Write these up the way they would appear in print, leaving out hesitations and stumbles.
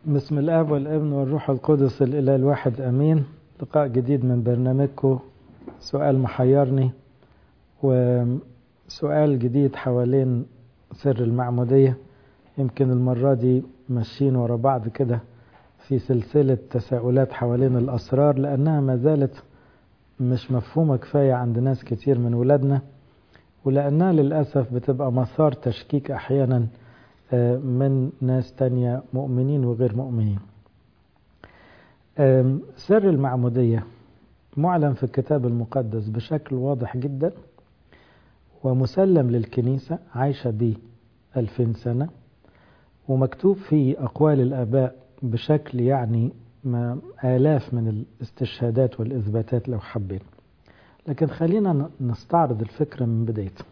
بسم الآب والابن والروح القدس الإله الواحد أمين. لقاء جديد من برنامجكم سؤال محيرني، وسؤال جديد حوالين سر المعمودية. يمكن المرة دي ماشيين ورا بعض كده في سلسلة تساؤلات حوالين الأسرار، لأنها ما زالت مش مفهومة كفاية عند ناس كتير من ولادنا، ولأنها للأسف بتبقى مسار تشكيك أحيانا من ناس تانية مؤمنين وغير مؤمنين. سر المعمودية معلن في الكتاب المقدس بشكل واضح جدا، ومسلم للكنيسة عايشة به 2000 سنة، ومكتوب في أقوال الآباء بشكل يعني آلاف من الاستشهادات والإثباتات لو حابين. لكن خلينا نستعرض الفكرة من بدايته.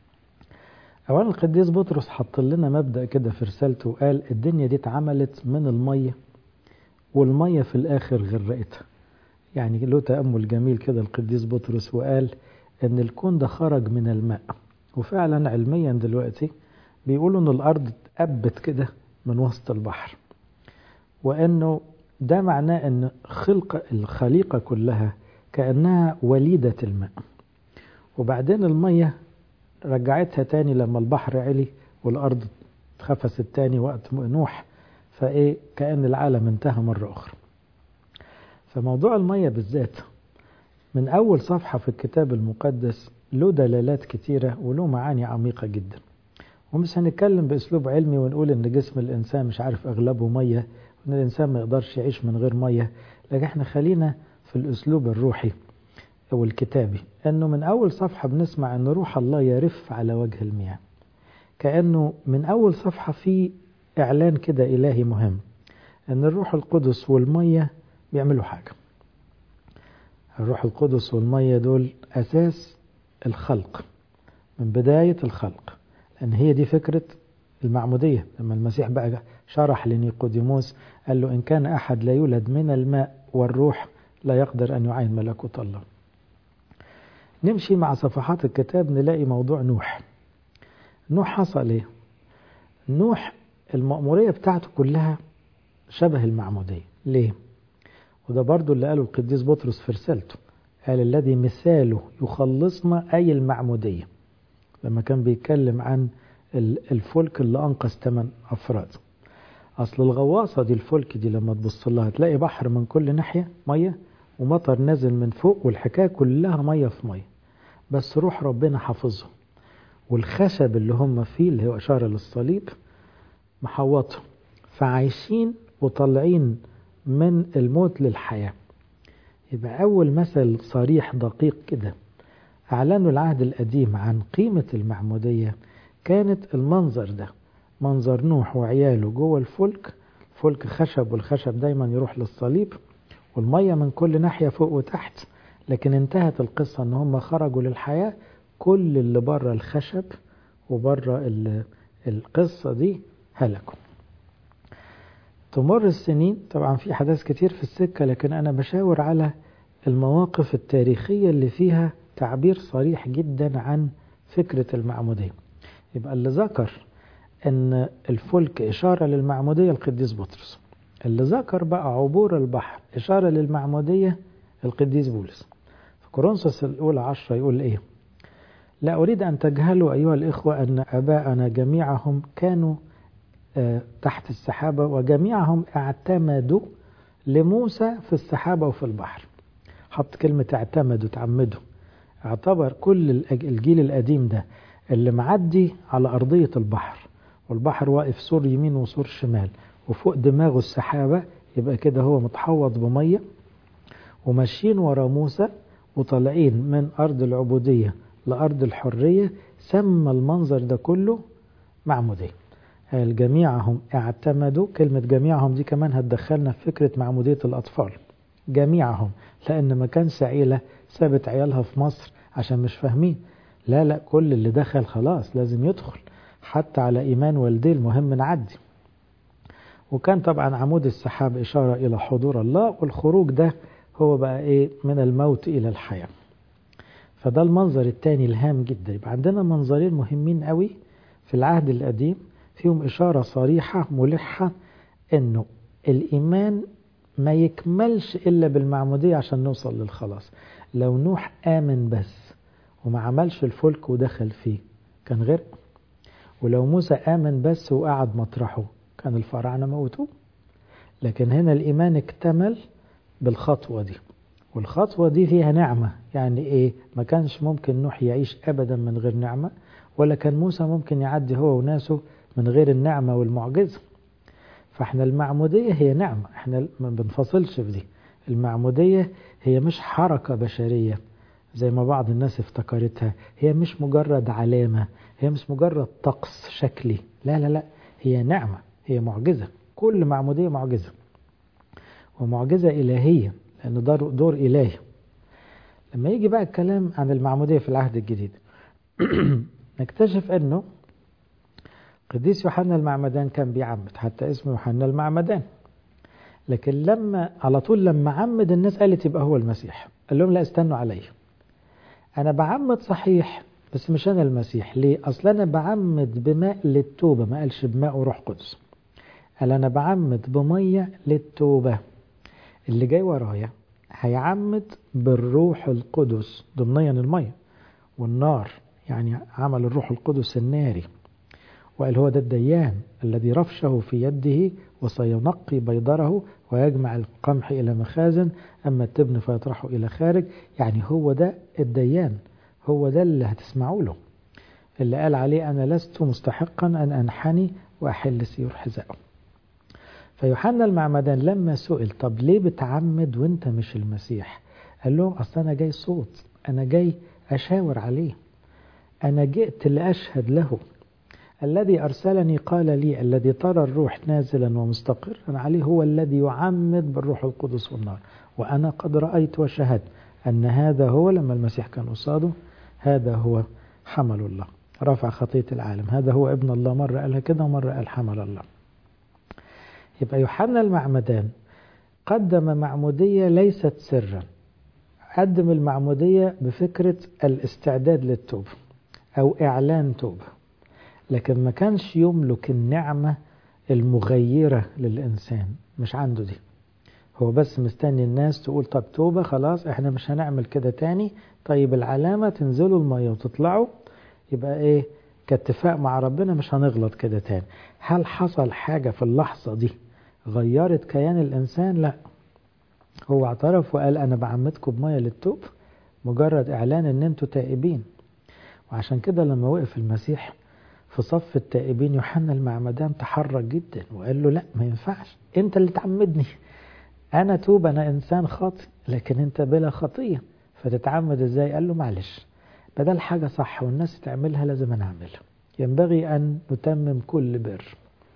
أولا القديس بطرس حط لنا مبدأ كده في رسالته وقال الدنيا دي اتعملت من المية، والمية في الآخر غرقتها. يعني له تأمل جميل كده القديس بطرس، وقال إن الكون ده خرج من الماء، وفعلا علميا دلوقتي بيقولوا إن الأرض اتقبت كده من وسط البحر، وإنه ده معناه إن الخليقة كلها كأنها وليدة الماء، وبعدين المية رجعتها تاني لما البحر علي والأرض اتخفست تاني وقت نوح، فإيه كأن العالم انتهى مرة أخرى. فموضوع المية بالذات من أول صفحة في الكتاب المقدس له دلالات كتيرة وله معاني عميقة جدا، ومش هنتكلم بأسلوب علمي ونقول إن جسم الإنسان مش عارف أغلبه مية وإن الإنسان ما يقدرش يعيش من غير مية، لكن احنا خلينا في الأسلوب الروحي والكتابي. أنه من أول صفحة بنسمع أن روح الله يرف على وجه المياه، كأنه من أول صفحة في إعلان كده إلهي مهم، أن الروح القدس والمية بيعملوا حاجة. الروح القدس والمية دول أساس الخلق من بداية الخلق، لأن هي دي فكرة المعمودية. لما المسيح بقى شرح لنيقوديموس قال له إن كان أحد لا يولد من الماء والروح لا يقدر أن يعين ملكوت الله. نمشي مع صفحات الكتاب نلاقي موضوع نوح. نوح حصل ايه؟ نوح المأمورية بتاعته كلها شبه المعمودية. ليه؟ وده برضو اللي قاله القديس بطرس في رسالته، قال الذي مثاله يخلصنا أي المعمودية، لما كان بيتكلم عن الفلك اللي أنقذ 8 أفراد. أصل الغواصة دي الفلك دي لما تبص لها تلاقي بحر من كل ناحية مية ومطر نازل من فوق، والحكاية كلها مية في مية، بس روح ربنا حافظهم، والخشب اللي هم فيه اللي هو إشارة للصليب محوطهم، فعايشين وطالعين من الموت للحياة. يبقى أول مثل صريح دقيق كده أعلنوا العهد القديم عن قيمة المعمودية كانت المنظر ده، منظر نوح وعياله جوه الفلك خشب، والخشب دايما يروح للصليب، والمية من كل ناحية فوق وتحت. لكن انتهت القصة ان هم خرجوا للحياة، كل اللي بره الخشب وبره القصة دي هلكوا. تمر السنين، طبعا في حدث كتير في السكة، لكن انا بشاور على المواقف التاريخية اللي فيها تعبير صريح جدا عن فكرة المعمودية. يبقى اللي ذكر ان الفلك اشارة للمعمودية القديس بطرس، اللي ذكر بقى عبور البحر اشارة للمعمودية القديس بولس. في كورنثوس الأولى 10 يقول إيه؟ لا أريد أن تجهلوا أيها الإخوة أن آباءنا جميعهم كانوا تحت السحابة، وجميعهم اعتمدوا لموسى في السحابة وفي البحر. حط كلمة اعتمدوا، تعمدوا، اعتبر كل الجيل القديم ده اللي معدي على أرضية البحر، والبحر واقف سور يمين وسور شمال، وفوق دماغه السحابة، يبقى كده هو متحوط بمية، وماشيين ورا موسى وطالعين من أرض العبودية لأرض الحرية. سمى المنظر ده كله معمودية. جميعهم اعتمدوا، كلمة جميعهم دي كمان هتدخلنا في فكرة معمودية الأطفال. جميعهم، لأن ما كانش عيلة سابت عيالها في مصر عشان مش فاهمين، لا كل اللي دخل خلاص لازم يدخل، حتى على إيمان والديه المهم نعدي. وكان طبعا عمود السحاب إشارة إلى حضور الله، والخروج ده هو بقى إيه؟ من الموت إلى الحياة. فده المنظر الثاني الهام جدا. يبقى عندنا منظرين مهمين قوي في العهد القديم فيهم إشارة صريحة ملحة إنه الإيمان ما يكملش إلا بالمعمودية عشان نوصل للخلاص. لو نوح آمن بس وما عملش الفلك ودخل فيه كان غرق، ولو موسى آمن بس وقعد مطرحه كان الفراعنة موتوه. لكن هنا الإيمان اكتمل بالخطوة دي، والخطوة دي فيها نعمة. يعني إيه؟ ما كانش ممكن نوح يعيش أبدا من غير نعمة، ولا كان موسى ممكن يعدي هو وناسه من غير النعمة والمعجزة. فاحنا المعمودية هي نعمة، احنا ما بنفصلش في دي. المعمودية هي مش حركة بشرية زي ما بعض الناس افتكرتها، هي مش مجرد علامة، هي مش مجرد طقس شكلي، لا لا لا، هي نعمة، هي معجزة. كل معمودية معجزة، ومعجزة إلهية، لأن ده دور إلهي. لما يجي بقى الكلام عن المعمودية في العهد الجديد نكتشف أنه قديس يوحنا المعمدان كان بيعمد، حتى اسمه يوحنا المعمدان. لكن لما على طول لما عمد الناس قالت يبقى هو المسيح، قال لهم لا استنوا علي، أنا بعمد صحيح بس مش أنا المسيح. ليه؟ أصل أنا بعمد بماء للتوبة، ما قالش بماء وروح قدس، قال أنا بعمد بمية للتوبة. اللي جاي ورايا هيعمد بالروح القدس، ضمنيا المية والنار، يعني عمل الروح القدس الناري. وقال هو ده الديان الذي رفشه في يده وسينقي بيضره ويجمع القمح إلى مخازن أما التبن فيطرحه إلى خارج. يعني هو ده الديان، هو ده اللي هتسمعوا له، اللي قال عليه أنا لست مستحقا أن أنحني وأحل سيور حذائه. فيوحنا المعمدان لما سئل طب ليه بتعمد وانت مش المسيح، قال لهم أصلا أنا جاي صوت، أنا جاي أشاور عليه، أنا جئت لأشهد له. الذي أرسلني قال لي الذي ترى الروح نازلا ومستقرا عليه هو الذي يعمد بالروح القدس والنار، وأنا قد رأيت وشهدت أن هذا هو، لما المسيح كان قصاده، هذا هو حمل الله رفع خطية العالم، هذا هو ابن الله. مرة قالها كده ومرة قال حمل الله. يبقى يوحنا المعمدان قدم معمودية ليست سرا، قدم المعمودية بفكرة الاستعداد للتوبة أو إعلان توبة، لكن ما كانش يملك النعمة المغيرة للإنسان، مش عنده دي. هو بس مستني الناس تقول طب توبة خلاص احنا مش هنعمل كده تاني، طيب العلامة تنزلوا المية وتطلعوا، يبقى ايه كاتفاق مع ربنا مش هنغلط كده تاني. هل حصل حاجة في اللحظة دي غيرت كيان الإنسان؟ لا، هو اعترف وقال أنا بعمدكم بمية للتوب، مجرد إعلان أن أنتوا تائبين. وعشان كده لما وقف المسيح في صف التائبين يوحنا المعمدان تحرك جدا وقال له لا ما ينفعش، أنت اللي تعمدني، أنا توب، أنا إنسان خاطئ لكن أنت بلا خطية، فتتعمد إزاي؟ قال له معلش، بدل حاجة صح والناس تعملها لازم أنا أعملها، ينبغي أن نتمم كل بر.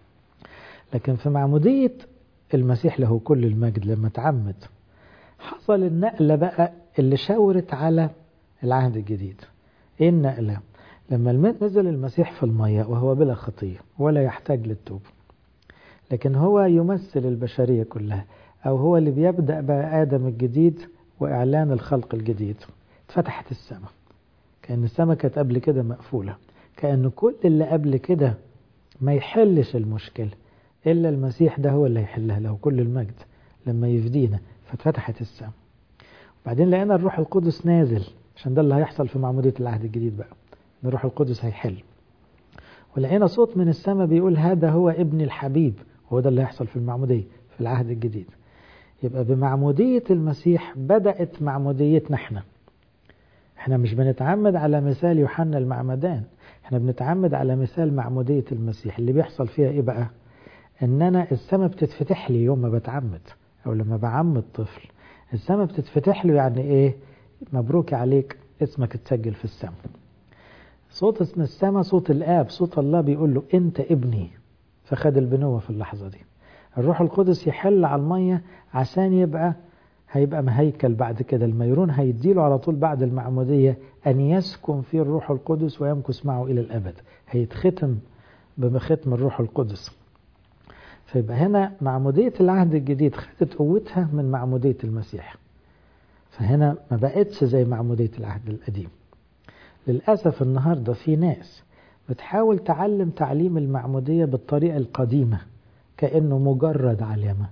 لكن في معمودية المسيح له كل المجد لما تعمد حصل النقلة بقى اللي شاورت على العهد الجديد. ايه النقلة؟ لما نزل المسيح في المية وهو بلا خطية ولا يحتاج للتوب، لكن هو يمثل البشرية كلها، او هو اللي بيبدأ بقى آدم الجديد وإعلان الخلق الجديد. اتفتحت السماء، كأن السماء كانت قبل كده مقفولة، كأن كل اللي قبل كده ما يحلش المشكلة إلا المسيح ده هو اللي يحلها، له كل المجد لما يفدينا. فاتفتحت السماء، وبعدين لقينا الروح القدس نازل، عشان ده اللي هيحصل في معمودية العهد الجديد بقى، ان الروح القدس هيحل. ولقينا صوت من السماء بيقول هذا هو ابن الحبيب، وهو ده اللي هيحصل في المعمودية في العهد الجديد. يبقى بمعمودية المسيح بدأت معموديتنا احنا مش بنتعمد على مثال يوحنا المعمدان، احنا بنتعمد على مثال معمودية المسيح. اللي بيحصل فيها ايه بقى؟ ان انا السماء بتتفتح لي يوم ما بتعمد، او لما بعمد طفل السماء بتتفتح له. يعني ايه؟ مبروك عليك، اسمك اتسجل في السماء. صوت اسم السماء صوت الآب، صوت الله بيقول له انت ابني، فخد البنوة في اللحظة دي. الروح القدس يحل على المية عشان هيبقى مهيكل بعد كده، الميرون هيديله على طول بعد المعمودية أن يسكن فيه الروح القدس ويمكث معه إلى الأبد، هيتختم بختم الروح القدس. فيبقى هنا معمودية العهد الجديد خدت قوتها من معمودية المسيح، فهنا ما بقتش زي معمودية العهد القديم. للأسف النهاردة في ناس بتحاول تعلم تعليم المعمودية بالطريقة القديمة كأنه مجرد علامة،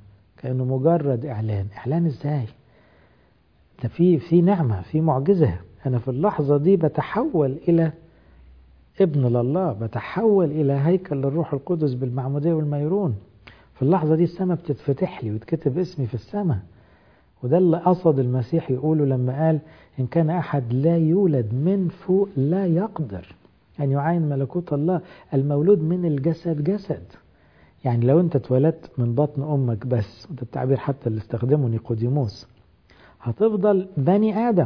كأنه مجرد إعلان إزاي؟ ده في نعمة، في معجزة. أنا في اللحظة دي بتحول إلى ابن لله، بتحول إلى هيكل للروح القدس بالمعمودية والميرون. في اللحظة دي السماء بتتفتح لي ويتكتب اسمي في السماء. وده اللي قصد المسيح يقوله لما قال إن كان أحد لا يولد من فوق لا يقدر أن يعاين ملكوت الله. المولود من الجسد جسد. يعني لو أنت اتولدت من بطن أمك بس، وده التعبير حتى اللي استخدمه نيقوديموس، هتفضل بني آدم.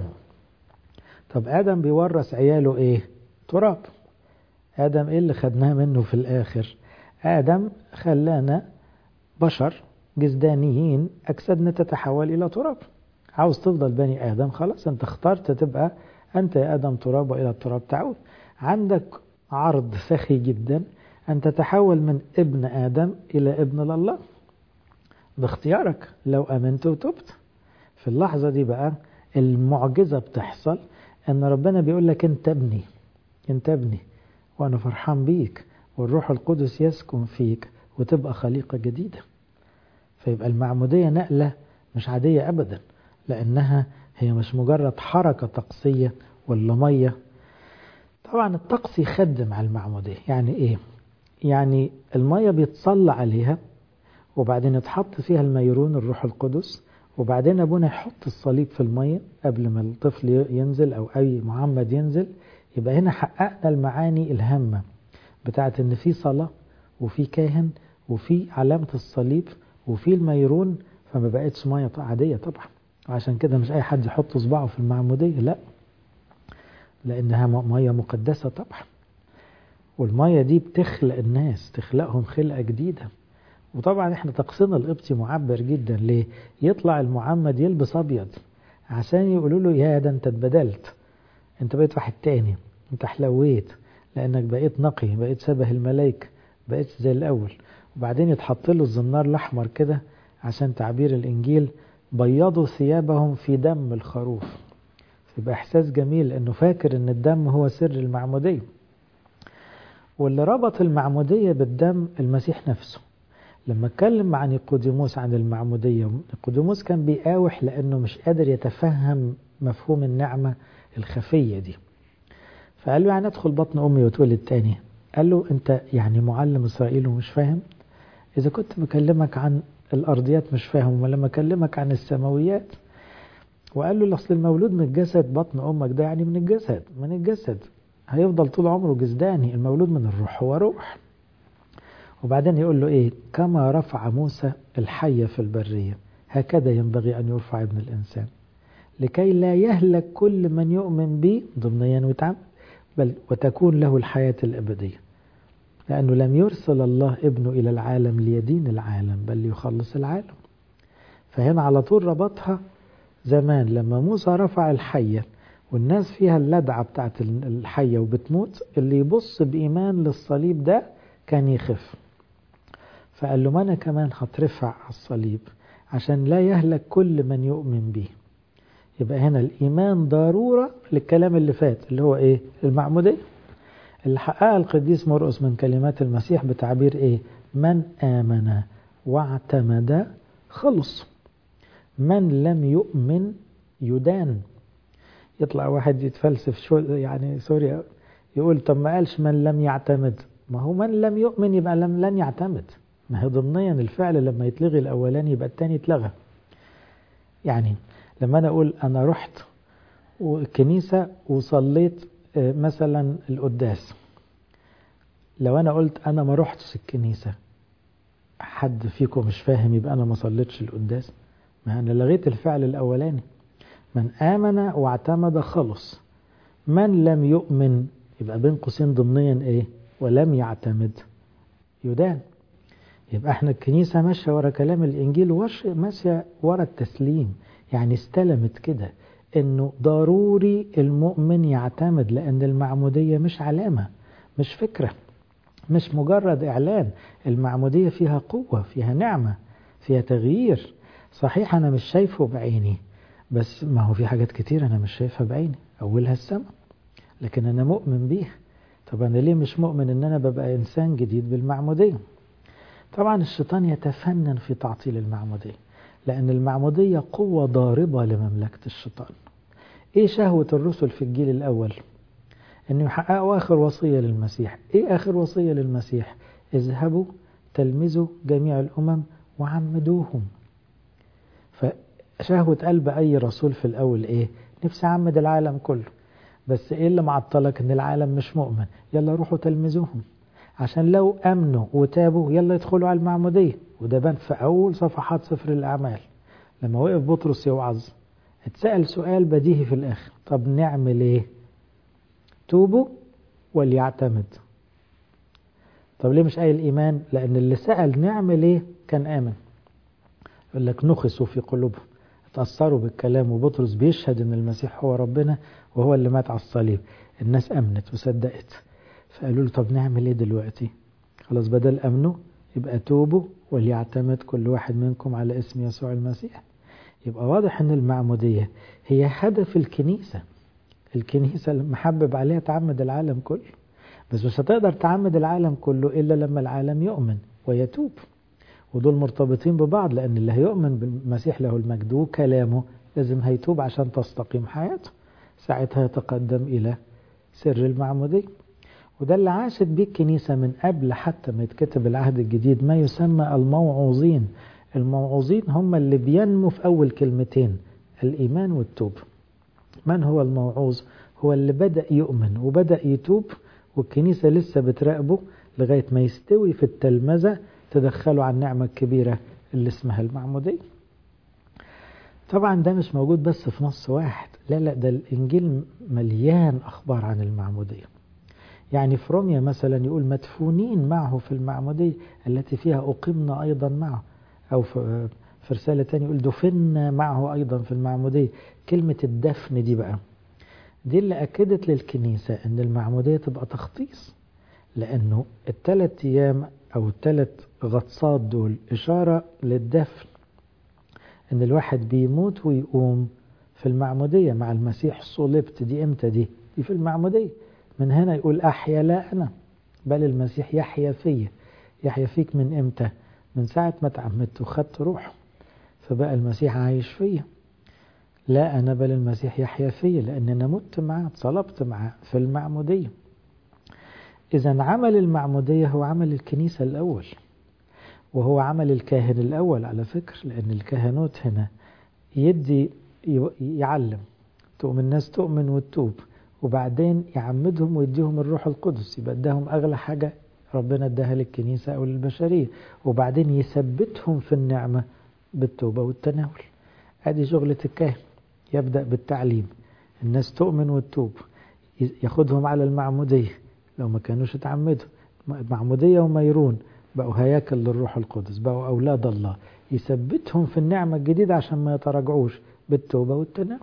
طب آدم بيورث عياله إيه؟ تراب. آدم إيه اللي خدناه منه في الآخر؟ آدم خلانا بشر جسدانيين، أجسادنا تتحول إلى تراب. عاوز تفضل بني آدم، خلاص أنت اخترت تبقى أنت يا آدم تراب وإلى التراب تعود. عندك عرض سخي جدا أن تتحول من ابن آدم إلى ابن لله باختيارك لو أمنت وتبت. في اللحظة دي بقى المعجزة بتحصل، أن ربنا بيقول لك أنت ابني، أنت ابني وأنا فرحان بيك، والروح القدس يسكن فيك وتبقى خليقة جديدة. فيبقى المعمودية نقلة مش عادية أبدا، لأنها هي مش مجرد حركة طقسية ولا مية. طبعا الطقس يخدم على المعمودية. يعني إيه؟ يعني المية بيتصلى عليها وبعدين يتحط فيها الميرون الروح القدس، وبعدين أبونا يحط الصليب في المية قبل ما الطفل ينزل أو أي معمد ينزل. يبقى هنا حققنا المعاني الهامة بتاعت إن في صلاة وفي كاهن وفي علامة الصليب وفي الميرون، فما بقتش مية عادية طبعا. وعشان كده مش أي حد يحط صباعه في المعمودية، لا، لأنها مية مقدسة طبعا. والمية دي بتخلق الناس، تخلقهم خلقة جديدة. وطبعا احنا طقسنا القبطي معبر جدا. ليه؟ يطلع المعمد يلبس أبيض عشان يقولوا له يا ده انت اتبدلت، انت بقيت واحد تاني، انت حلويت لأنك بقيت نقي، بقيت شبه الملائكة، بقيت زي الأول. وبعدين يتحط له الزنار الأحمر كده عشان تعبير الإنجيل بيضوا ثيابهم في دم الخروف. يبقى إحساس جميل أنه فاكر أن الدم هو سر المعمودية. واللي ربط المعمودية بالدم المسيح نفسه. لما اتكلم مع نيقوديموس عن المعمودية، نيقوديموس كان بيقاوح لأنه مش قادر يتفهم مفهوم النعمة الخفية دي. فقال له يعني ادخل بطن أمي وتولد تاني. قال له أنت يعني معلم إسرائيل ومش فاهم؟ إذا كنت بكلمك عن الأرضيات مش فاهم، ولما أكلمك عن السماويات. وقال له أصل المولود من الجسد بطن أمك ده يعني من الجسد هيفضل طول عمره جسداني. المولود من الروح هو روح. وبعدين يقول له إيه؟ كما رفع موسى الحية في البرية هكذا ينبغي أن يرفع ابن الإنسان لكي لا يهلك كل من يؤمن به ضمنيا وتعمد، بل وتكون له الحياة الأبدية. لأنه لم يرسل الله ابنه إلى العالم ليدين العالم بل ليخلص العالم. فهنا على طول ربطها زمان لما موسى رفع الحية والناس فيها اللدعة بتاعت الحية وبتموت، اللي يبص بإيمان للصليب ده كان يخف. فقال له ما أنا كمان هترفع على الصليب عشان لا يهلك كل من يؤمن به. يبقى هنا الإيمان ضرورة للكلام اللي فات اللي هو إيه؟ المعمودية اللي حققها القديس مرقس من كلمات المسيح بتعبير إيه؟ من آمن واعتمد خلص، من لم يؤمن يدان. يطلع واحد يتفلسف شو يعني سوري يقول طب ما قالش من لم يعتمد؟ ما هو من لم يؤمن يبقى لن يعتمد. ما هي ضمنيا الفعل لما يتلغي الأولاني يبقى التاني يتلغى. يعني لما أنا أقول أنا رحت الكنيسة وصليت مثلا القداس، لو أنا قلت أنا ما رحتش الكنيسة حد فيكم مش فاهم يبقى أنا ما صليتش القداس؟ ما أنا لغيت الفعل الأولاني. من آمن واعتمد خلص، من لم يؤمن يبقى بين قوسين ضمنيا إيه؟ ولم يعتمد يدان. يبقى احنا الكنيسة ماشية ورا كلام الإنجيل وماشية ورا التسليم. يعني استلمت كده انه ضروري المؤمن يعتمد، لأن المعمودية مش علامة، مش فكرة، مش مجرد إعلان. المعمودية فيها قوة، فيها نعمة، فيها تغيير. صحيح أنا مش شايفه بعيني، بس ما هو في حاجات كتير أنا مش شايفها بعيني، أولها السماء، لكن أنا مؤمن بيها. طب أنا ليه مش مؤمن إن أنا ببقى إنسان جديد بالمعمودية؟ طبعا الشيطان يتفنن في تعطيل المعمودية. لأن المعمودية قوة ضاربة لمملكة الشيطان. إيه شهوة الرسل في الجيل الأول؟ أن يحققوا آخر وصية للمسيح. إيه آخر وصية للمسيح؟ اذهبوا تلمذوا جميع الأمم وعمدوهم. فشهوة قلب أي رسول في الأول إيه؟ نفسي أعمد العالم كله. بس إيه اللي معطلك؟ إن العالم مش مؤمن. يلا روحوا تلمذوهم، عشان لو أمنوا وتابوا يلا يدخلوا على المعمودية. وده بان في أول صفحات سفر الأعمال لما وقف بطرس يوعظ، اتسأل سؤال بديهي في الآخر: طب نعمل إيه؟ توبوا وليعتمد. طب ليه مش قايل الإيمان؟ لأن اللي سأل نعمل إيه كان آمن. يقول لك نخسوا في قلوبهم، اتأثروا بالكلام، وبطرس بيشهد إن المسيح هو ربنا وهو اللي مات على الصليب. الناس أمنت وصدقت، فقالوا له طب نعمل إيه دلوقتي؟ خلاص بدل أمنوا يبقى توبوا وليعتمد كل واحد منكم على اسم يسوع المسيح. يبقى واضح إن المعمودية هي هدف الكنيسة. الكنيسة المحبب عليها تعمد العالم كله، بس مش هتقدر تعمد العالم كله إلا لما العالم يؤمن ويتوب. ودول مرتبطين ببعض، لأن اللي هيؤمن بالمسيح له المجد وكلامه لازم هيتوب عشان تستقيم حياته. ساعتها يتقدم إلى سر المعمودية. وده اللي عاشت بيه الكنيسة من قبل حتى ما يتكتب العهد الجديد، ما يسمى الموعوظين. الموعوظين هم اللي بينموا في أول كلمتين: الإيمان والتوب. من هو الموعوظ؟ هو اللي بدأ يؤمن وبدأ يتوب، والكنيسة لسه بتراقبه لغاية ما يستوي في التلمذة تدخله على النعمة الكبيرة اللي اسمها المعمودية. طبعا ده مش موجود بس في نص واحد، لا ده الإنجيل مليان أخبار عن المعمودية. يعني في روميا مثلا يقول مدفونين معه في المعمودية التي فيها أقمنا أيضا معه، أو في رسالة تانية يقول دفنا معه أيضا في المعمودية. كلمة الدفن دي بقى دي اللي أكدت للكنيسة أن المعمودية تبقى تخطيص، لأنه الثلاث أيام أو الثلاث غطسات دول إشارة للدفن، أن الواحد بيموت ويقوم في المعمودية مع المسيح. صلبت دي إمتى؟ دي في المعمودية. من هنا يقول أحيا لا أنا بل المسيح يحيا فيا. يحيا فيك من إمتى؟ من ساعة ما تعمدت وخدت روحه، فبقى المسيح عايش فيا. لا أنا بل المسيح يحيا فيا، لأن أنا مت معه، صلبت معه في المعمودية. إذا عمل المعمودية هو عمل الكنيسة الأول، وهو عمل الكاهن الأول على فكرة، لأن الكهنوت هنا يدي يعلم، تؤمن الناس تؤمن وتتوب، وبعدين يعمدهم ويديهم الروح القدس، يبقى اداهم أغلى حاجة ربنا اداها للكنيسة أو للبشرية، وبعدين يثبتهم في النعمة بالتوبة والتناول. هذه شغلة الكاهن. يبدأ بالتعليم، الناس تؤمن وتتوب، ياخدهم على المعمودية لو ما كانوش اتعمدوا. معمودية وميرون بقوا هياكل للروح القدس، بقوا أولاد الله، يثبتهم في النعمة الجديدة عشان ما يتراجعوش بالتوبة والتناول.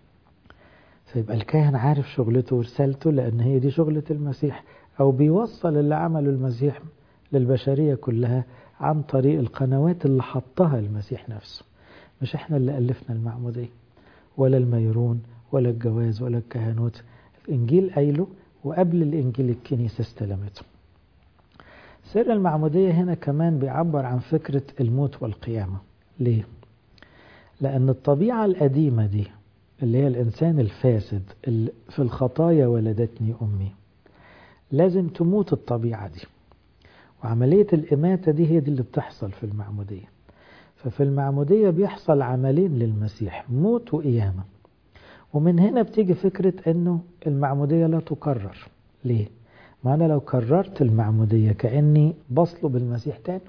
فيبقى الكاهن عارف شغلته ورسالته، لأن هي دي شغلة المسيح، أو بيوصل اللي عمله المسيح للبشرية كلها عن طريق القنوات اللي حطها المسيح نفسه. مش احنا اللي ألفنا المعمودية ولا الميرون ولا الجواز ولا الكهنوت. الإنجيل قايله، وقبل الإنجيل الكنيسة استلمته. سر المعمودية هنا كمان بيعبر عن فكرة الموت والقيامة. ليه؟ لأن الطبيعة القديمة دي اللي هي الإنسان الفاسد اللي في الخطايا ولدتني أمي، لازم تموت الطبيعة دي، وعملية الإماتة دي هي دي اللي بتحصل في المعمودية. ففي المعمودية بيحصل عملين للمسيح: موت وقيامة. ومن هنا بتيجي فكرة أنه المعمودية لا تكرر. ليه؟ ما أنا لو كررت المعمودية كأني بصلب المسيح تاني.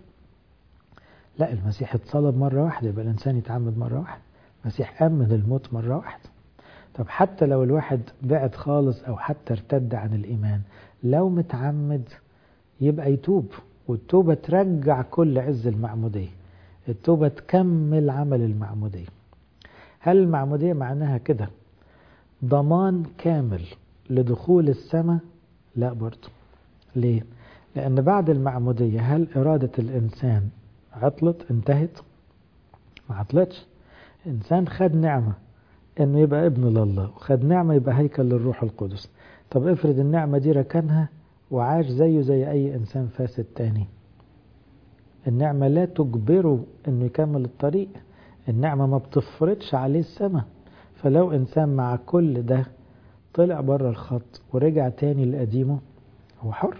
لا، المسيح اتصلب مرة واحدة، يبقى الإنسان يتعمد مرة واحدة. المسيح أمن الموت مرة واحدة. طب حتى لو الواحد بعد خالص أو حتى ارتد عن الإيمان، لو متعمد يبقى يتوب، والتوبة ترجع كل عز المعمودية. التوبة تكمل عمل المعمودية. هل المعمودية معناها كده ضمان كامل لدخول السماء؟ لا برضو. ليه؟ لأن بعد المعمودية هل إرادة الإنسان عطلت انتهت؟ ما عطلتش. إنسان خد نعمة إنه يبقى ابن لله، وخد نعمة يبقى هيكل للروح القدس. طب افرض النعمة دي ركنها وعاش زيه زي أي إنسان فاسد تاني، النعمة لا تجبره إنه يكمل الطريق. النعمة ما بتفرضش عليه السماء. فلو إنسان مع كل ده طلع بره الخط ورجع تاني لقديمه، هو حر.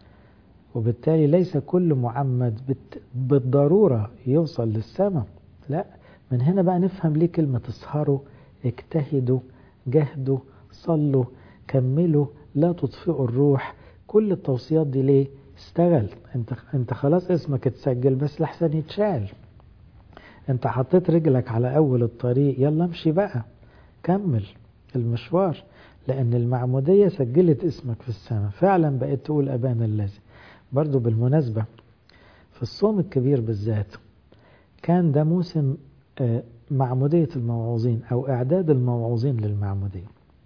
وبالتالي ليس كل معمد بالضرورة يوصل للسماء. لا، من هنا بقى نفهم ليه كلمة اسهروا، اجتهدوا، جهدوا، صلوا، كملوا، لا تطفئوا الروح. كل التوصيات دي ليه؟ اشتغل. انت خلاص اسمك اتسجل، بس لحسن يتشال. انت حطيت رجلك على اول الطريق، يلا امشي بقى، كمل المشوار. لان المعمودية سجلت اسمك في السماء، فعلا بقيت تقول ابانا الذي. برضو بالمناسبة في الصوم الكبير بالذات كان ده موسم معمودية الموعوظين أو إعداد الموعوظين للمعمودية.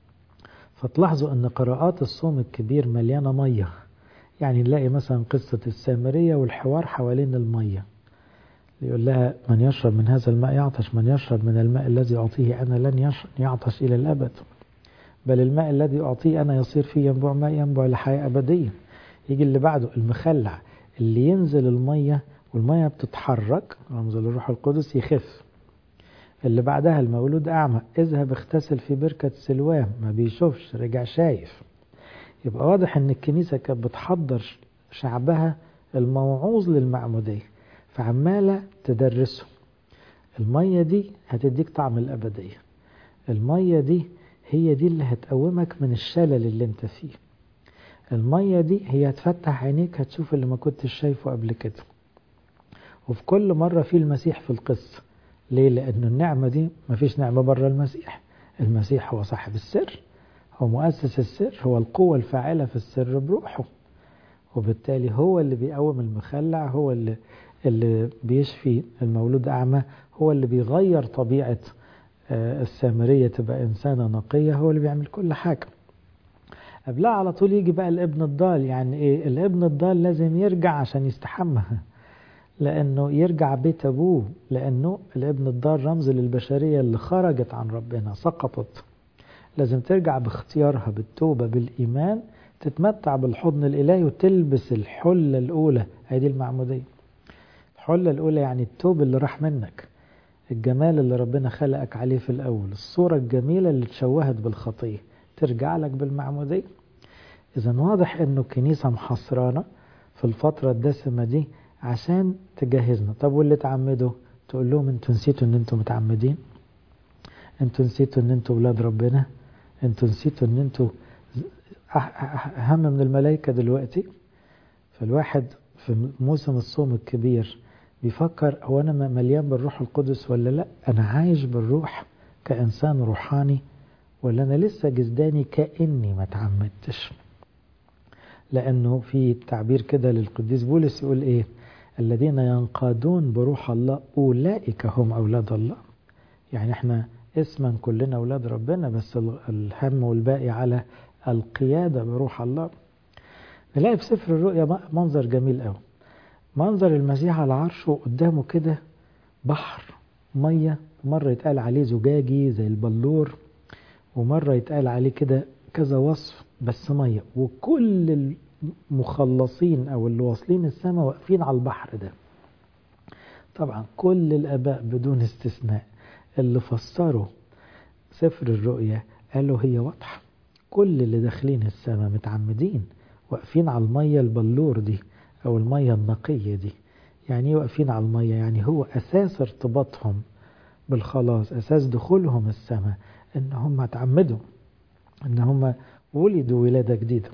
فتلاحظوا أن قراءات الصوم الكبير مليانة مية. يعني نلاقي مثلا قصة السامرية والحوار حوالين المية، يقول لها من يشرب من هذا الماء يعطش، من يشرب من الماء الذي أعطيه أنا لن يعطش إلى الأبد، بل الماء الذي أعطيه أنا يصير فيه ينبع ماء ينبع لحياة أبدية. يجي اللي بعده المخلع، اللي ينزل المية والمية بتتحرك رمز للروح القدس يخف. اللي بعدها المولود أعمى، اذهب اغتسل في بركة سلوام، ما بيشوفش رجع شايف. يبقى واضح ان الكنيسة كانت بتحضر شعبها الموعوظ للمعمودية، فعمالة تدرسه. المية دي هتديك طعم الأبدية، المية دي هي دي اللي هتقومك من الشلل اللي انت فيه، المية دي هي هتفتح عينيك هتشوف اللي ما كنتش شايفه قبل كده. وفي كل مرة في المسيح في القصة. ليه؟ لأن النعمة دي مفيش نعمة بره المسيح. المسيح هو صاحب السر، هو مؤسس السر، هو القوة الفاعلة في السر بروحه. وبالتالي هو اللي بيقوم المخلع، هو اللي بيشفي المولود أعمى، هو اللي بيغير طبيعة السامرية تبقى إنسانة نقية، هو اللي بيعمل كل حاجة. قبلها على طول يجي بقى الابن الضال. يعني إيه الابن الضال؟ لازم يرجع عشان يستحمى، لأنه يرجع بيت أبوه، لأنه الابن الضال رمز للبشرية اللي خرجت عن ربنا، سقطت. لازم ترجع باختيارها بالتوبة بالإيمان، تتمتع بالحضن الإلهي وتلبس الحلة الأولى. هذه المعمودية. الحلة الأولى يعني التوب اللي راح منك، الجمال اللي ربنا خلقك عليه في الأول، الصورة الجميلة اللي تشوهت بالخطية ترجع لك بالمعمودية. إذا واضح أنه الكنيسة محصرانة في الفترة الدسمة دي عشان تجهزنا. طب واللي تعمدوا تقول لهم انتوا نسيتوا ان انتوا متعمدين، انتوا نسيتوا ان انتوا ولاد ربنا، انتوا نسيتوا ان انتوا اهم من الملائكة دلوقتي. فالواحد في موسم الصوم الكبير بيفكر هو انا مليان بالروح القدس ولا لا؟ انا عايش بالروح كإنسان روحاني، ولا انا لسه جسداني كأني ما تعمدتش؟ لأنه في تعبير كده للقديس بولس يقول إيه؟ الذين ينقادون بروح الله أولئك هم أولاد الله. يعني إحنا اسما كلنا أولاد ربنا، بس الهم والباقي على القيادة بروح الله. نلاقي في سفر الرؤيا منظر جميل قوي، منظر المسيح على عرشه قدامه كده بحر مية، مرة يتقال عليه زجاجي زي البلور، ومرة يتقال عليه كده كذا وصف، بس مية. وكل المخلصين أو اللي واصلين السماء واقفين على البحر ده. طبعا كل الآباء بدون استثناء اللي فسروا سفر الرؤيا قالوا هي واضحة، كل اللي داخلين السماء متعمدين واقفين على المية البلور دي أو المية النقية دي. يعني واقفين على المية، يعني هو أساس ارتباطهم بالخلاص، أساس دخولهم السماء إن هم اتعمدوا، إن هم ولدوا ولادة جديدة.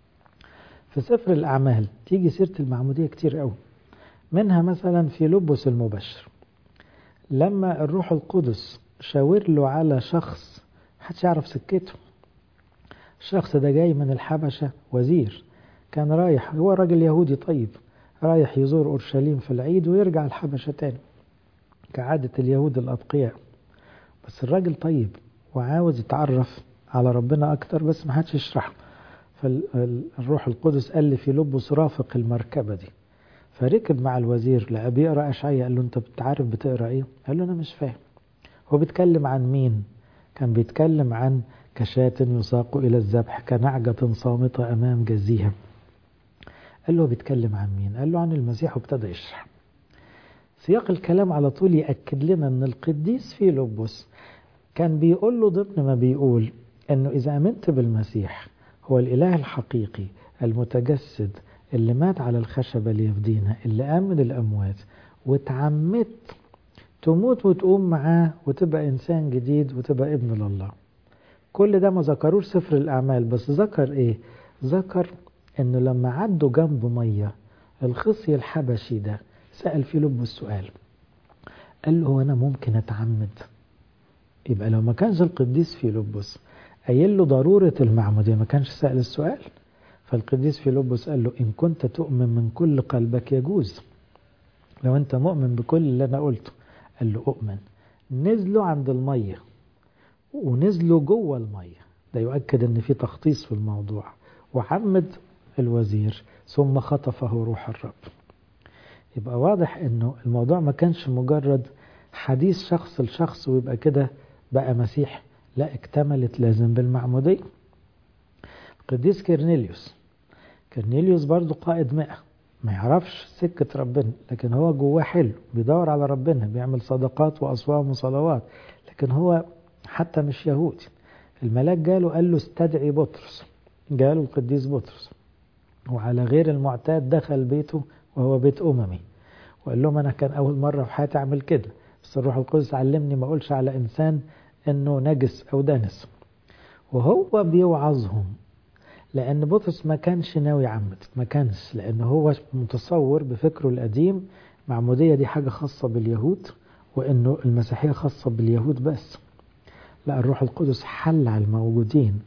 في سفر الأعمال تيجي سيرة المعمودية كتير قوي، منها مثلا في لبس المبشر لما الروح القدس شاور له على شخص محدش يعرف سكته. الشخص ده جاي من الحبشة، وزير كان رايح، هو راجل يهودي طيب، رايح يزور أورشليم في العيد ويرجع الحبشة تاني كعادة اليهود الأتقياء. بس الراجل طيب وعاوز يتعرف على ربنا أكتر، بس ما حدش يشرح. فالروح القدس قال لي في لبس رافق المركبة دي، فركب مع الوزير لقى بيقرأ أشعياء. قال له أنت بتعرف بتقرأ إيه؟ قال له أنا مش فاهم. هو بيتكلم عن مين؟ كان بيتكلم عن كشاة يساق إلى الذبح كنعجة صامتة أمام جزيها. قال له بيتكلم عن مين؟ قال له عن المسيح، وابتدى يشرح. سياق الكلام على طول يأكد لنا أن القديس فيلبس كان بيقول له ضمن ما بيقول أنه إذا أمنت بالمسيح هو الإله الحقيقي المتجسد اللي مات على الخشبة ليفدينا، اللي قام من الأموات، وتعمدت تموت وتقوم معاه وتبقى إنسان جديد وتبقى ابن لله. كل ده ما ذكروش سفر الأعمال، بس ذكر إيه؟ ذكر أنه لما عدوا جنب مية الخصي الحبشي ده سأل فيلبس سؤال، قال له هو أنا ممكن أتعمد؟ يبقى لو ما كانش القديس فيلبس قايل له ضرورة المعمودية ما كانش سأل السؤال. فالقديس فيلبس قال له إن كنت تؤمن من كل قلبك يجوز، لو أنت مؤمن بكل اللي أنا قلته. قال له أؤمن. نزلوا عند المية ونزلوا جوه المية، ده يؤكد أن في تخطيص في الموضوع، وعمد الوزير ثم خطفه روح الرب. يبقى واضح أنه الموضوع ما كانش مجرد حديث شخص لشخص ويبقى كده بقى مسيح، لا، اكتملت لازم بالمعمودية. القديس كرنيليوس برضو قائد 100، ما يعرفش سكة ربنا، لكن هو جواه حلو، بيدور على ربنا، بيعمل صدقات وأصوام وصلوات، لكن هو حتى مش يهودي. الملاك جاله قال له استدعي بطرس، جاله القديس بطرس، وعلى غير المعتاد دخل بيته وهو بيت أممي، وقال لهم أنا كان أول مرة في حياتي أعمل كده، بس الروح القدس علمني ما أقولش على إنسان إنه نجس أو دانس. وهو بيوعظهم، لأن بطرس ما كانش ناوي يعمد، ما كانش، لأن هو متصور بفكره القديم معمودية دي حاجة خاصة باليهود، وإنه المسيحية خاصة باليهود بس. لا، الروح القدس حل على الموجودين،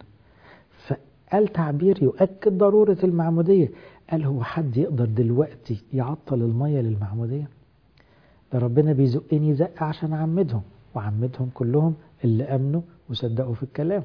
فقال تعبير يؤكد ضرورة المعمودية. قال هو حد يقدر دلوقتي يعطل المية للمعمودية؟ ده ربنا بيزقني زق عشان أعمدهم، وعمدهم كلهم اللي أمنوا وصدقوا في الكلام.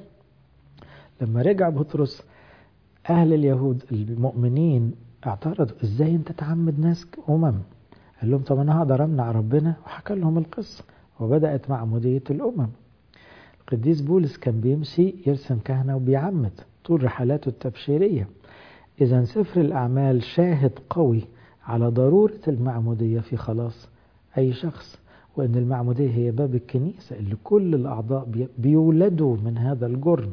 لما رجع بطرس أهل اليهود المؤمنين اعترضوا، إزاي أنت تعمد ناس أمم؟ قال لهم طب أنا هقدر أمنع ربنا؟ وحكى لهم القصة، وبدأت معمودية الأمم. القديس بولس كان بيمشي يرسم كهنة وبيعمد طول رحلاته التبشيرية. إذا سفر الأعمال شاهد قوي على ضرورة المعمودية في خلاص أي شخص، وأن المعمودية هي باب الكنيسة اللي كل الأعضاء بيولدوا من هذا الجرم،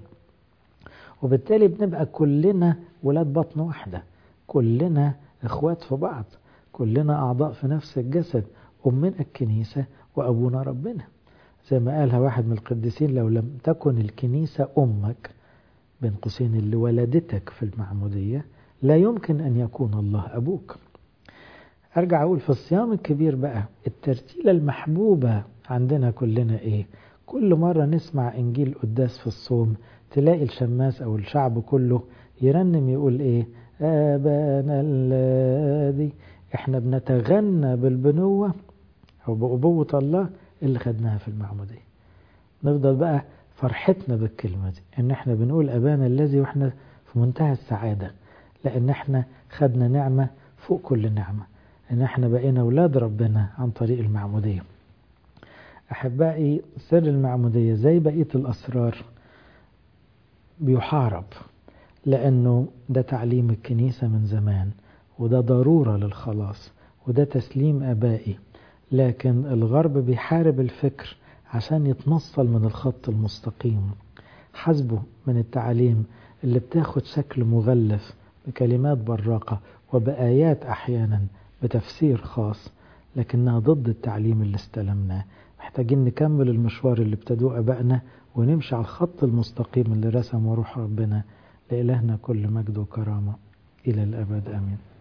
وبالتالي بنبقى كلنا ولاد بطن واحدة، كلنا اخوات في بعض، كلنا أعضاء في نفس الجسد، أمنا الكنيسة وأبونا ربنا. زي ما قالها واحد من القديسين، لو لم تكن الكنيسة أمك بين قوسين اللي ولدتك في المعمودية، لا يمكن أن يكون الله أبوك. أرجع أقول في الصيام الكبير بقى الترتيلة المحبوبة عندنا كلنا إيه؟ كل مرة نسمع إنجيل قداس في الصوم تلاقي الشماس أو الشعب كله يرنم يقول إيه؟ آبانا الذي. إحنا بنتغنى بالبنوة أو بأبوة الله اللي خدناها في المعمودية. نفضل بقى فرحتنا بالكلمة دي إن إحنا بنقول أبانا الذي وإحنا في منتهى السعادة، لأن إحنا خدنا نعمة فوق كل نعمة، إن إحنا بقينا أولاد ربنا عن طريق المعمودية. أحبائي، سر المعمودية زي بقية الأسرار بيحارب، لأنه ده تعليم الكنيسة من زمان، وده ضرورة للخلاص، وده تسليم آبائي، لكن الغرب بيحارب الفكر عشان يتنصل من الخط المستقيم. حسبه من التعليم اللي بتاخد شكل مغلف بكلمات براقة وبآيات أحيانا بتفسير خاص، لكنها ضد التعليم اللي استلمناه. محتاجين نكمل المشوار اللي ابتدوه أبائنا ونمشي على الخط المستقيم اللي رسمه روح ربنا. لإلهنا كل مجد وكرامة إلى الأبد آمين.